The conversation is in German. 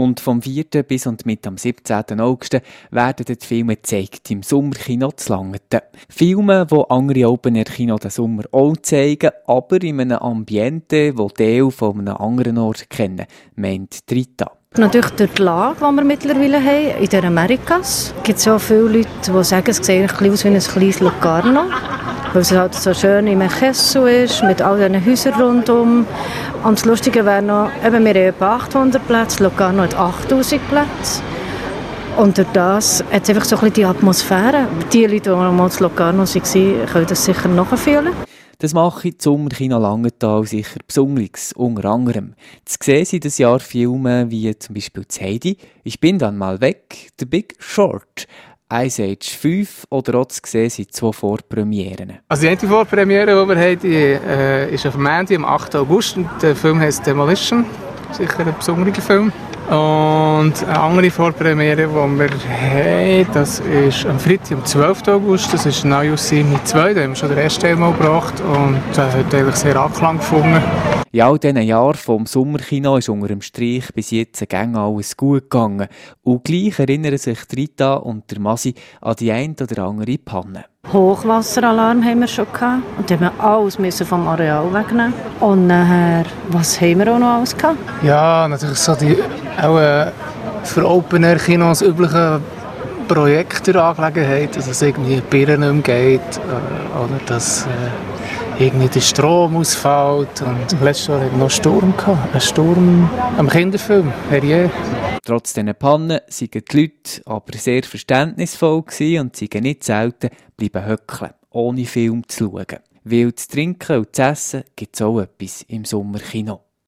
Und vom 4. bis und mit am 17. August werden die Filme gezeigt im Sommerkino zu Langenthal. Filme, die andere Open-Air-Kino den Sommer auch zeigen, aber in einem Ambiente, das Teil von einem anderen Ort kennen, meint Rita. Natürlich durch die Lage, die wir mittlerweile haben, in der Amerikas, gibt es auch viele Leute, die sagen, es sieht ein bisschen aus wie ein kleines Locarno, weil es halt so schön im Kessel ist, mit all diesen Häusern rundum. Und das Lustige wäre noch, eben, wir haben etwa 800 Plätze, Locarno hat 8000 Plätze. Und durch das hat es einfach so ein bisschen die Atmosphäre. Die Leute, die mal in Locarno waren, können das sicher nachfühlen. Das mache das Sommerkino Langenthal sicher Besonderes, unter anderem. Zu sehen sind dieses Jahr Filme wie zum Beispiel «Heidi», «Ich bin dann mal weg», «The Big Short», «Ice Age 5» oder auch zu sehen sind 2 Vorpremieren. Also die eine Vorpremiere, die wir haben, die ist auf Montag, am 8. August. Und der Film heisst «Demolition». Sicher ein besonderer Film. Und eine andere Vorpremiere, die wir haben, das ist am Freitag, am 12. August. Das ist «Now You See Me 2». Da haben wir schon den ersten Teil mal gebracht und das hat eigentlich sehr Anklang gefunden. In all diesen Jahren vom Sommerkino ist unter dem Strich bis jetzt alles gut gegangen. Und gleich erinnern sich Rita und der Masi an die eine oder andere Panne. Hochwasseralarm haben wir schon gehabt. Und dann mussten wir alles vom Areal wegnehmen. Und nachher, was haben wir auch noch alles gehabt? Ja, natürlich so die für Open-Air-Kinos übliche Projektorangelegenheit, dass es irgendwie Birnen nicht mehr geht oder dass irgendwie der Strom ausfällt. Und letztes Jahr hatten wir noch Sturm gehabt. Ein Sturm am Kinderfilm, herrje. Trotz dieser Pannen waren die Leute aber sehr verständnisvoll und sie nicht selten bleiben höckeln, ohne Film zu schauen. Weil zu trinken und zu essen gibt es auch etwas im Sommerkino.